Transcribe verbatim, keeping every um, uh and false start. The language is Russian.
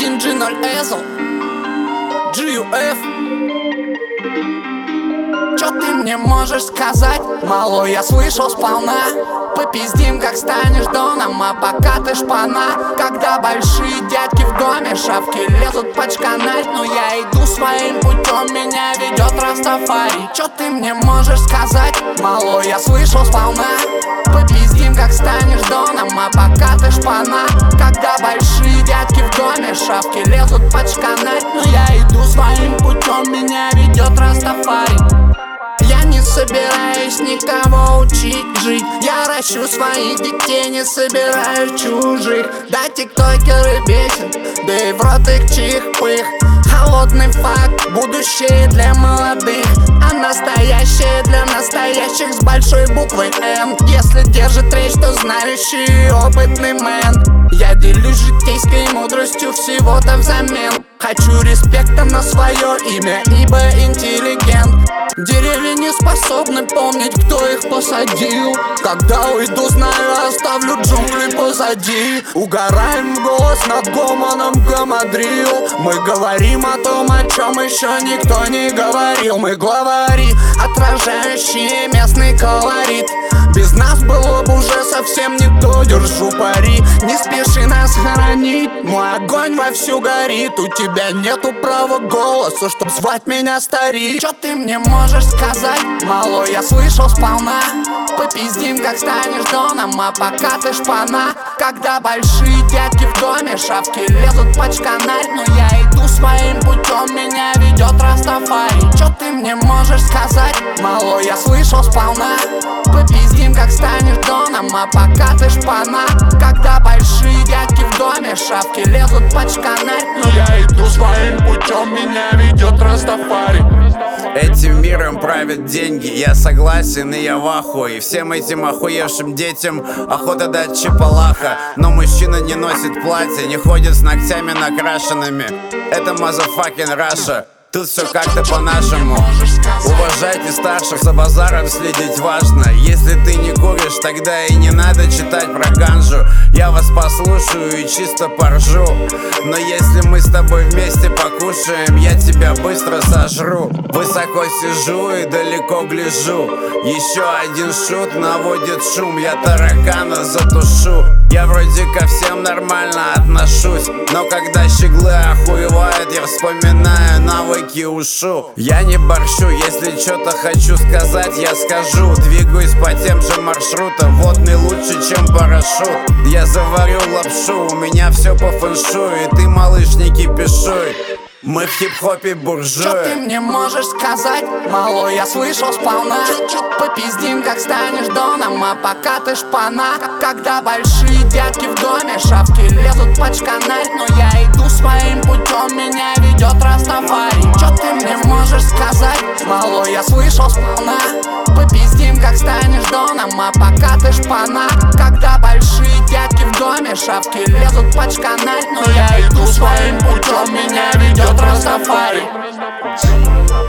один джи ноль эзл джи ю эф. Чё ты мне можешь сказать? Малой, я слышал сполна. Попиздим, как станешь доном, а пока ты шпана. Когда большие дядьки в доме, шавки лезут почканать, но я иду своим путем, меня ведет Растафари. Чё ты мне можешь сказать? Малой, я слышал сполна. Попиздим, как станешь доном, а пока ты шпана. Когда большие дядьки в доме, шавки лезут почканать, но я иду своим путем, меня ведет Растафари. Я не собираюсь никого учить жить, я ращу своих детей, не собираю чужих. Да, тиктокеры бесят, да и в рот их чих-пых. Холодный факт, будущее для молодых, а настоящее для настоящих с большой буквы Н. Если держит речь, то знающий опытный мэн. Я делюсь житейской мудростью всего-то взамен. Хочу респекта на свое имя, ибо интеллигент. Деревья не способны помнить, кто их посадил. Когда уйду, знаю, оставлю джунгли позади. Угораем в голос над гомоном гамадрил. Мы говорим о том, о чем еще никто не говорил. Мы главари, отражающие местный колорит. Без нас было бы уже совсем не то, держу пари. Не спеши нас хоронить, мой огонь вовсю горит. У тебя нету права голоса, чтоб звать меня старик. Чё ты мне можешь сказать? Малой, я слышал сполна. Попиздим, как станешь доном, а пока ты шпана. Когда большие дядьки в доме, шавки лезут почканать, но я иду своим путем, меня ведет Растафари. Чё ты мне можешь сказать? Малой, я слышал сполна. Попиздим, как станешь доном, а пока ты шпана. Когда большие дядьки в доме, шавки лезут почканать, но я иду своим путем, меня ведет Растафари. Этим миром правят деньги, я согласен и я в ахуе. Всем этим охуевшим детям охота дать чепалаха. Но мужчина не носит платья, не ходит с ногтями накрашенными. Это motherfucking Russia. Тут все как-то по-нашему. Уважайте старших, за базаром следить важно. Если ты не куришь, тогда и не надо читать про ганжу. Я вас послушаю и чисто поржу. Но если мы с тобой вместе покушаем, я тебя быстро сожру. Высоко сижу и далеко гляжу. Еще один шут наводит шум, я таракана затушу. Я вроде ко всем нормально отношусь, но когда щеглы охуевают, я вспоминаю навыки ушу. Я не борщу, если что-то хочу сказать, я скажу. Двигаюсь по тем же маршрутам, водный лучше, чем парашют. Я заварю лапшу, у меня все по фэншую, и ты, малыш, не кипишуй. Мы в хип-хопе буржуи. Чё ты мне можешь сказать? Малой, я слышал сполна. Попиздим, как станешь доном, а пока ты шпана. Когда большие дядьки в доме, шавки лезут почканать, но я иду своим путем, меня ведет Растафари. Чё ты мне можешь сказать? Малой, я слышал сполна. Попиздим, как станешь доном, а пока ты шпана. Когда большие дядьки в доме, шавки лезут почканать, но я иду своим путем, меня ведет Растафари.